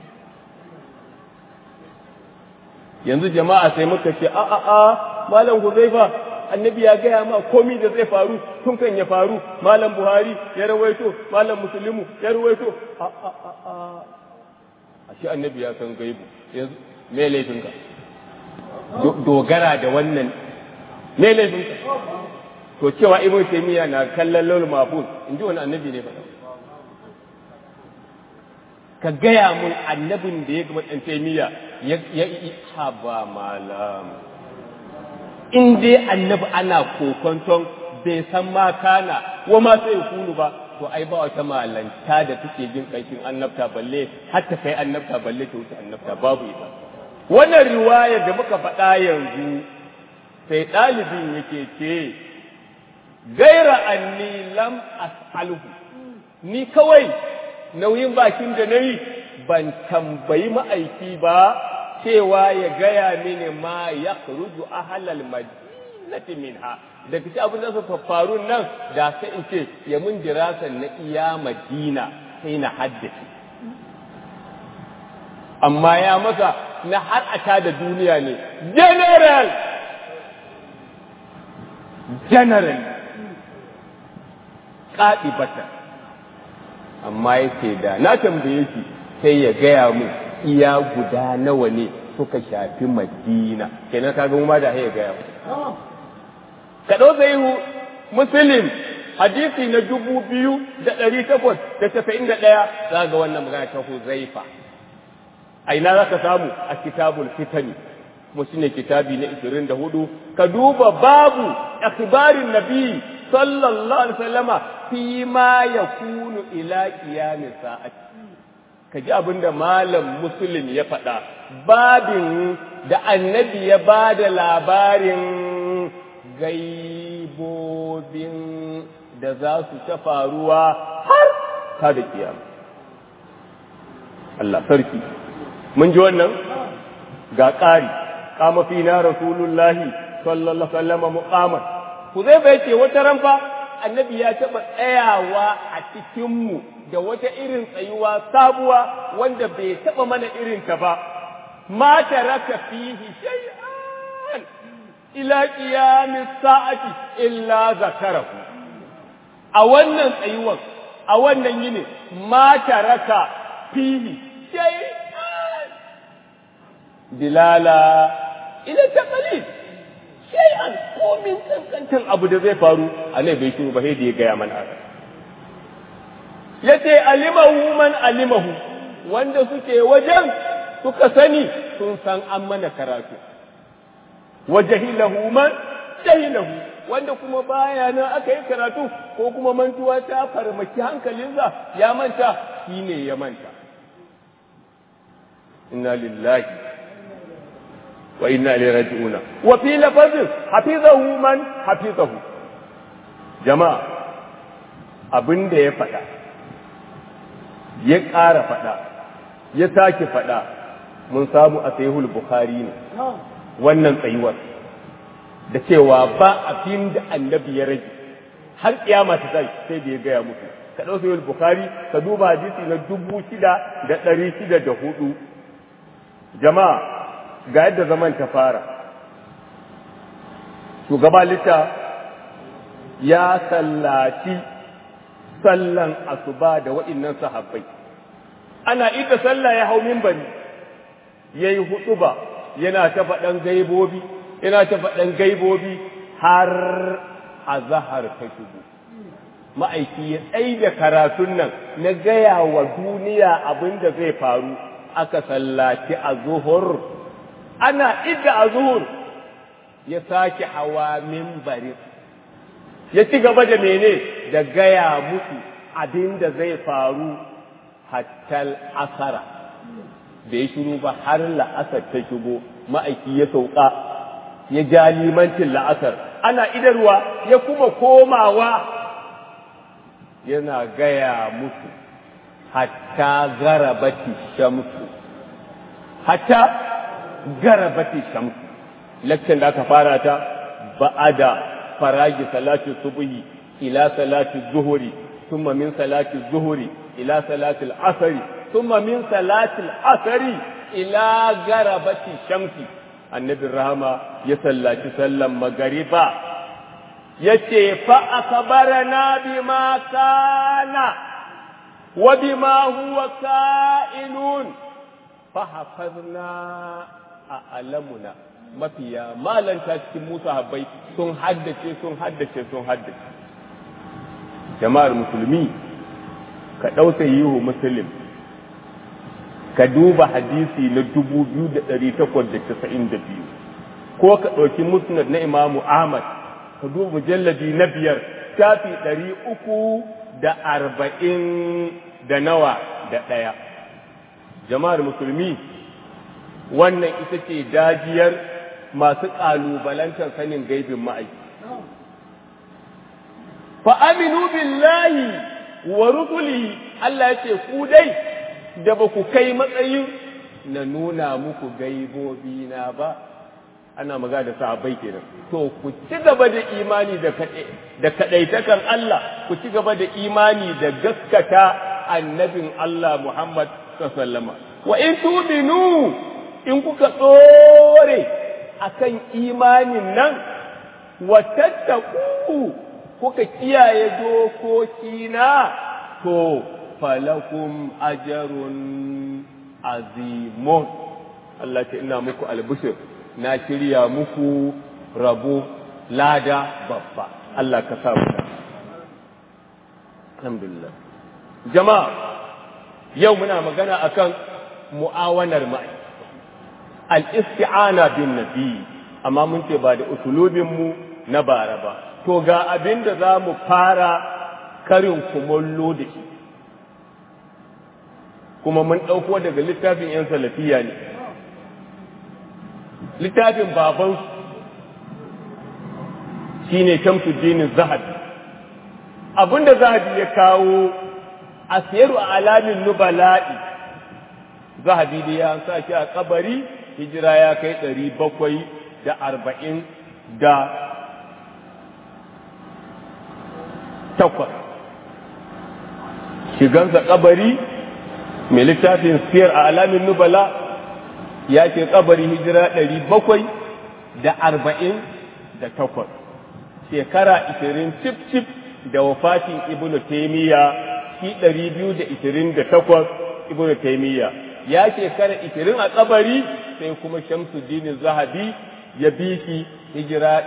yanzu jama'a sai muka ce malam Huzaifa annabi ya gaya ma komai da zai faru tun kan ya faru malam Buhari ya rawaito malam Muslimu ya rawaito ashe annabi ya san gaibu yanzu me laifinka dogara da wannan me laifinka to cewa Ibn Taymiyyah na kallon lawul mahfuz inji wani annabi ne faɗa ka gaya mun annabin da ya ga Ibn Taymiyyah ya haba malam in dai annabi ana kokonton bai san ma kana wa ma sai kunu ba to ai ba wata malanta da take jin kanshin annabta balle har ta kai annabta balle ta wuce annabta babu ita wannan riwaya da muka faɗa yanzu sai ɗalibin yake ce gaira anni lam as'alhu ni kawai nauyin bakin da nayi ban tambayi ma'aiki ba cewa ya gaya mini ma ya kuruju ahalal madinati minha da kace abin da su faru nan da sai in ce ya mun dirasan na iya Madina sai na haddace amma ya masa na har ata da duniya ne general qadibata amma yake da na tambaye shi sai ya gaya mu iya guda nawa ne suka shafi Madina kenan kaga mu ma da ya gaya mu ka dau sahihu Muslim hadisi na 2891 zaga wannan magana ta Huzaifa a ina zaka samu a kitabul fitani musne kitabi na 24 ka duba babu akhbarin nabi sallallahu alaihi wasallama fi ma yakunu ila qiyamis sa'ati kaji abinda malam Muslim ya faɗa babin da annabi ya bada labarin gaibobin da za su ta faruwa har ta da kiyama. Allah sarki mun ji wannan ga ƙari kama fina rasulullahi sallallahu alaihi wasallam muqaman ku zai bai ce wata ran fa annabi ya taba tsayawa a cikin mu da wata irin tsayuwa sabuwa wanda bai taba mana irin ta ba ma taraka fihi shay'an ila qiyamis sa'ati illa zakarahu a wannan tsayuwan a wannan yini ma taraka fihi shay'an dilala ila taqlid shay'an ko min kankantan abu da zai faru anai bai shiru ba sai da ya gaya mana yace alimahu man alimahu wanda suke wajen suka sani sun san an mana karatu wajahilahu man jahilahu wanda kuma baya nan aka yi karatu ko kuma mantuwa ta farmaki hankalinsa ya manta shine ya manta inna lillahi wa inna ilaihi raji'un wa fi lafazin hafizahu man hafizahu jama'a abinda ya faɗa ya ƙara faɗa ya sake faɗa mun samu a sahihul bukhari ne wannan tsayuwar da cewa ba abin da annabi ya rage har kiyama ta tashi sai da ya gaya muku ka ɗau sahihul bukhari ka duba hadisi na 6604 jama'a ga yadda zaman ta fara shugaba litta ya sallaci sallan asuba da waɗannan sahabbai ana ida sallah ya hau minbari yayi hutuba yana ta faɗan gaibobi har azhar ta shigo ma'aiki ya tsaida karatun nan na gaya wa duniya abinda zai faru aka sallaci azhur ana idda azhur ya sake hawa minbari ya ci gaba da mene da gaya musu abinda zai faru hatta asara bai shiru ba har la'asar ta shigo ma'aiki ya sauka ya ja limancin la'asar ana idarwa ya kuma komawa yana gaya musu hatta garabati shamsu lakcin da aka fara ta ba'ada faragi salati subhi ila salati zuhuri thumma min salati zuhuri ila salati al-asri thumma min salati al-asri ila garabati shamsi annabi rahama ya sallaci sallan magariba yace fa akbarana bima kana wa bima huwa ka'inun fa hafazna a'lamuna mafiya malanta cikin Musa habbai sun haddace jama'ar musulmi ka dauka yihu muslim ka duba hadisi na 2892 ko ka dauki musnad na Imam Ahmad ka duba mujalladi na 5 shafi 340 da nawa da daya jama'ar musulmi wannan ita ce dajiyar masu ƙalubalantar sanin gaibin ma'aiki. Fa aminu billahi wa rusuli Allah ya ce ku dai da ba ku kai matsayin na nuna muku gaibobi na ba, ana magana da sahabbai kenan. To ku ci gaba da imani da kaɗaitakan Allah, ku ci gaba da imani da gaskata annabin Allah Muhammad sallallahu alaihi wasallam. Wa in tubinu in kuka tsore akan imanin nan wa tattaku kuka kiyaye dokoki na to falakum ajrun azimun Allah ce ina muku albushir na shirya muku rabo lada babba Allah ka sa mu alhamdulillah jama'a yau muna magana akan mu'awanar ma'i al-isti'ana bin nabi amma mun ce ba da usulubin mu na bara ba to ga abin da za mu fara karin kumallo da shi kuma mun ɗauko daga littafin 'yan salafiya ne littafin babansu shi ne Shamsuddin Zahabi abinda zahabi ya kawo a siyaru a alamin nubala'i, zahabi da ya sa shi a kabari, hijira ya kai 748. Shigansa kabari mai littafin siyar a alamin nubala ya ce kabari hijira 748, shekara 20 cif da wafatin Ibn Taymiyyah, shi 228 Ibn Taymiyyah ya shekara 20 a kabari, sai kuma Shamsuddin Zahabi ya bi shi hijira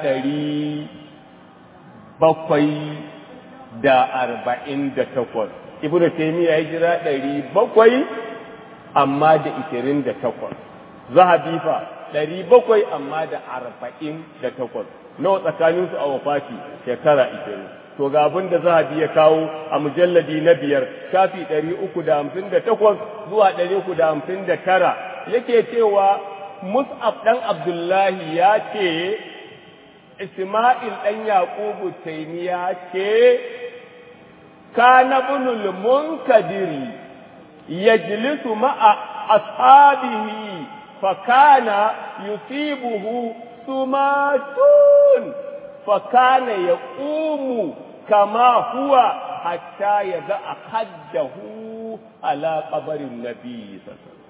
748. Ibn Taymiyyah hijira 700 amma da 28, Zahabi fa 700 amma da 48. Nawa tsakaninsu a wafati? Shekara 20. To ga abin da Zahabi ya kawo a mujalladi na 5 shafi 358 zuwa 359 yake cewa Mus'ab dan Abdullahi ya ce, Isma'il dan Yaqubu Taymiya ce, kana ibnul Munkadiri yajlisu ma'a ashabihi fa kana yusibuhu sumatun fa kana yaqumu kama huwa hatta yaga haddahu ala qabrin nabi.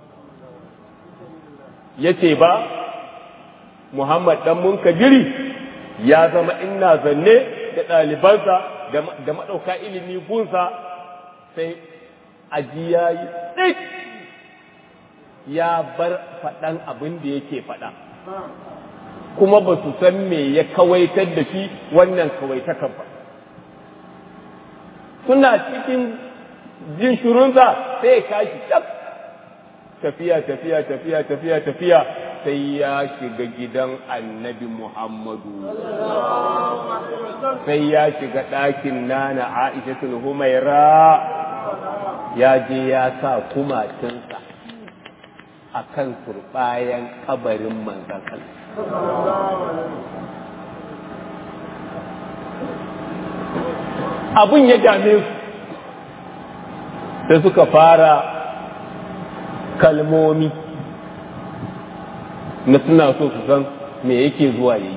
Yace ba Muhammad dan Munkadiri ya zama ina zanne da ɗalibansa da maɗauka ilimi gunsa, sai ajiya yi tsit ya bar faɗan abin da yake faɗa, kuma ba su san me ya kawaitar da shi wannan kawaitakan ba. Suna cikin jin shirunsa sai ya kashi tafiya sai ya shiga gidan Annabi Muhammadu, sai ya shiga ɗakin nana Aishatul Humaira, ya je ya sa kumatinsa a kan turɓayan kabarin manzon Allah. Abun ya dame su, sai suka fara kalmomi na suna so su san me yake zuwa yi.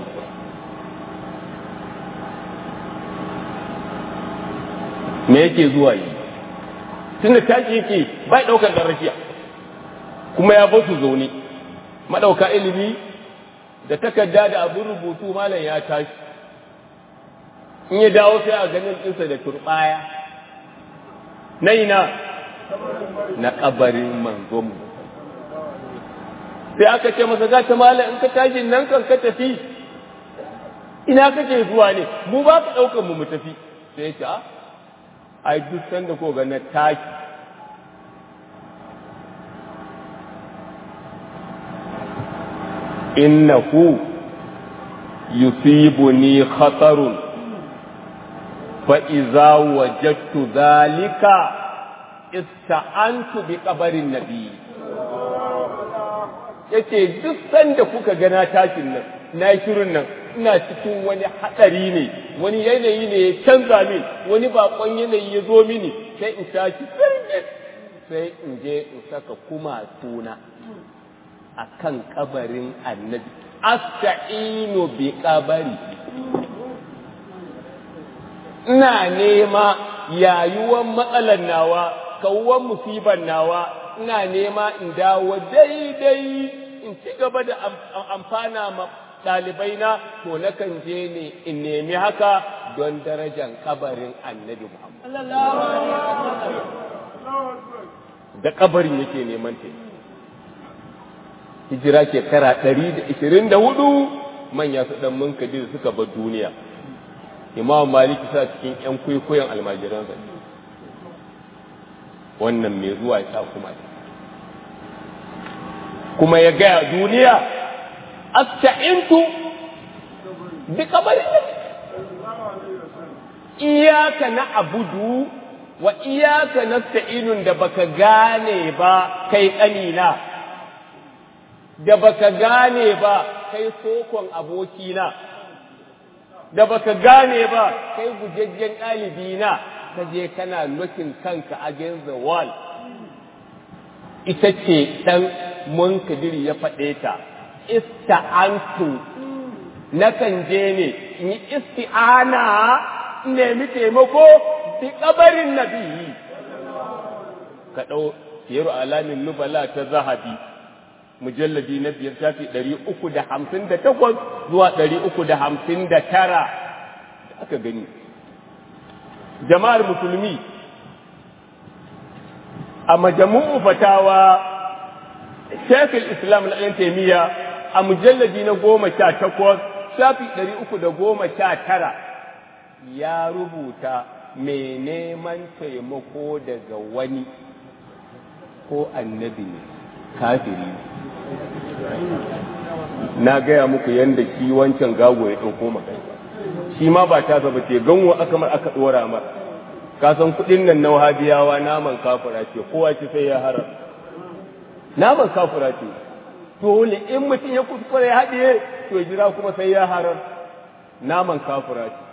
Me yake zuwa yi? Tunda tashi yake bai ɗaukar darajiya, kuma ya basu zaune, maɗauka ilimi da takarda da abin rubutu malam ya tashi. In ya dawo sai a ganin ɗinsa da turɓaya. Na ina? Na ƙabarin manzon. Sai aka ce masa ga ta malam in ka tashi nan kan ka tafi, ina kake zuwa ne, mu ba ka ɗaukar mu tafi. Sai ya ce ai duk sanda ko ga na taki innahu yusibuni khatarun fa iza wajadtu dhalika ista'antu bi qabarin nabi. Yace duk sanda kuka ga na tashin nan na shirin nan ina cikin wani hadari ne, wani yanayi ne ya canza min, wani bakon yanayi ya zo mini, sai in tashi sai in je in saka kumatuna a kan kabarin Annabi, asta'inu bi kabari, ina nema yayuwan matsalar nawa, kawuwan musibar nawa, ina nema in dawo daidai in ci gaba da amfana ma ɗalibaina, to nakan je ne in nemi haka don darajar kabarin Annabi Muhammad. Da kabarin yake neman ta. Hijira shekara 124 manya su dan Munkadir suka bar duniya. Imam Maliki sa cikin ƴan kwaikwayon almajiransa. Wannan mai zuwa ya sa kuma ya gaya duniya asta'intu bi kabarin nabi, iyaka na abudu wa iyaka nasta'inun da baka gane ba kai kanina, da baka gane ba kai sokon abokina, da baka gane ba kai gujejjen ɗalibi na ka je kana looking kanka against the wall. Ita ce ɗan Munkadiri ya faɗe ta, ista'antu, nakan je ne in yi isti'ana nemi taimako fi ƙabarin nabi. Ka ɗau Siyaru Alamin Nubala ta Zahabi, mujalladi na 5 shafi 358 zuwa 359 da aka gani. Jama'ar musulmi, a majamu'u fatawa Sheikhul Islam Ibn Taymiyyah a mujalladi na 18 shafi 319 ya rubuta mai neman taimako daga wani ko annabi ne kafiri. Na gaya muku yanda shi wancan gago ya ɗauko magana, shi ma ba ta zaba ce ganwo aka ɗora mar. Ka san kuɗin nan na wahabiyawa naman kafura ce, kowa ce sai ya harar. Naman kafura ce, dole in mutum ya kuskure ya haɗe to jira kuma sai ya harar. Naman kafura ce.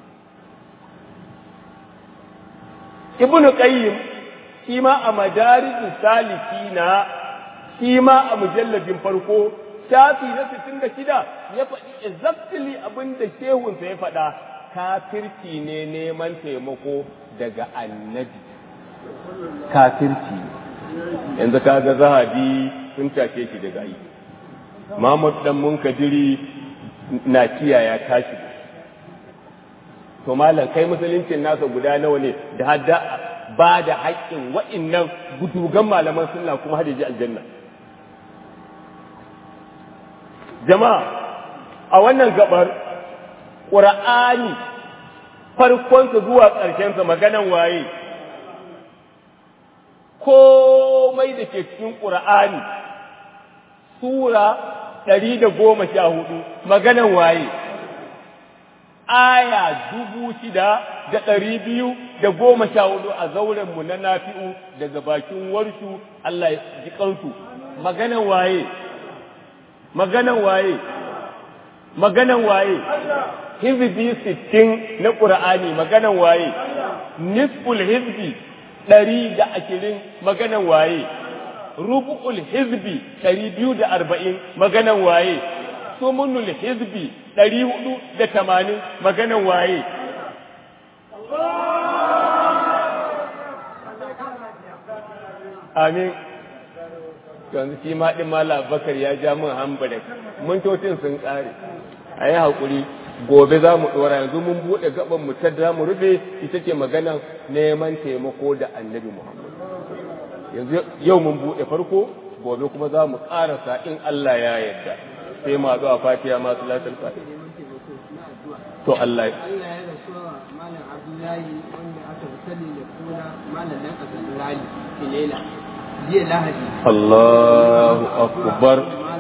Ibnu Qayyim shi ma a Madarijus Salikina, shi ma a mujalladin farko shafi na 66 ya faɗi exactly abin da shehunsa ya faɗa, kafirci ne neman taimako daga annabi. Kafirci. Yanzu kaga Zahabi sun take shi daga aiki. Muhammad dan Munkadiri na kiyaya tashi. To malam kai musuluncin nasa guda nawa ne da hadda ba da haƙƙin wa'innan gudugan malaman sunna kuma har ji aljanna. Jama'a, a wannan gabar Qur'ani farkonsa zuwa ƙarshensa maganan waye? Komai da ke cikin Qur'ani sura 114 maganan waye? Aya 6,214 a zaurenmu na Nafi'u daga bakin Warshu, Allah ya ji kansu. Maganan waye? Maganan waye? Maganan waye? Hizbi 60 na Qur'ani maganan waye? Nisful hizbi 120 maganan waye? Rubu'ul hizbi 240 maganan waye? Sumunul hizbi 480 maganan waye? Amin. Yanzu shi ma ɗin Malam Abubakar ya ja min hambare, mintocin sun ƙare. A yi haƙuri, gobe za mu ɗora, yanzu mun buɗe gaban mu ta za mu rufe, ita ce maganan neman taimako da Annabi Muhammad. Yanzu yau mun buɗe farko, gobe kuma za mu ƙarasa in Allah ya yarda. Sai ma zuwa Fatiha masu latar Fatiha. To Allah ya rasuwa Malam Abdullahi wanda aka sani da suna Malam dan Abdullahi Kilela. Jiya Lahadi. Allahu akbar.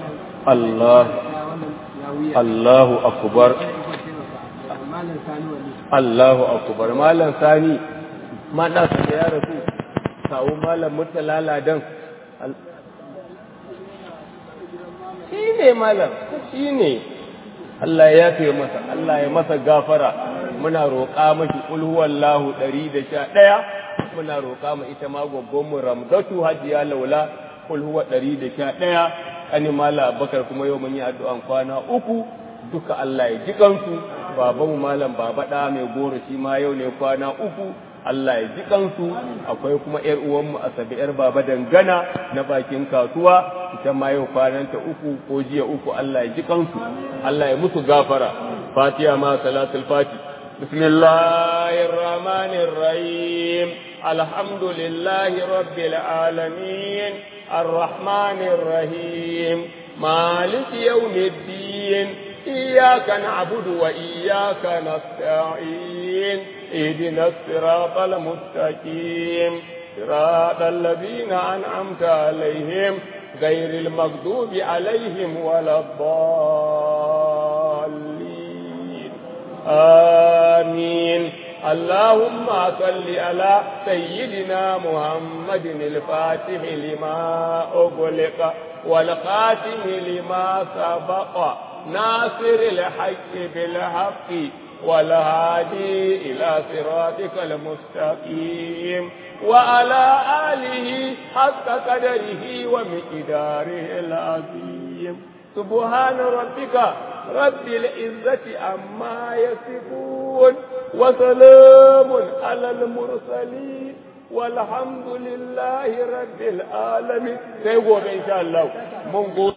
Allahu akbar. Allahu akbar. Malam Sani ma da ya rasu kawo Malam Murtala Ladan. Shi ne malam, shi ne. Allah ya yafe masa, Allah ya masa gafara. Muna roƙa mashi qul huwallahu 111, muna roƙa ma ita ma goggon mu Ramdatu Hajiya Laula qul huwa 111, kani Malam Abubakar kuma yau mun yi addu'an kwana 3, duka Allah ya ji kansu. Babanmu Malam Baba da mai goro shi ma yau ne kwana 3, Allah ya ji kansu. Akwai kuma ƴar uwanmu Asabe ƴar Baba Dangana na bakin kasuwa, ita ma yau kwananta 3 ko jiya 3, Allah ya ji kansu, Allah ya musu gafara. Fatiha ma salatul Fati. Bismillahir Rahmanir Rahim. Alhamdulillahi Rabbil Alamin. Arrahmanir Rahim. Maliki yawmiddin. Iyyaka na'budu wa iyyaka nasta'in. اهدنا الصراط المستقيم صراط الذين أنعمت عليهم غير المغضوب عليهم ولا الضالين آمين. اللهم صل على سيدنا محمد الفاتح لما أغلق والخاتم لما سبق ناصر الحق بالحق والهادي إلى صراطك المستقيم وعلى آله حق قدره ومقداره العظيم سبحان ربك رب العزة عما يصفون وسلام على المرسلين والحمد لله رب العالمين. سيقول إن شاء الله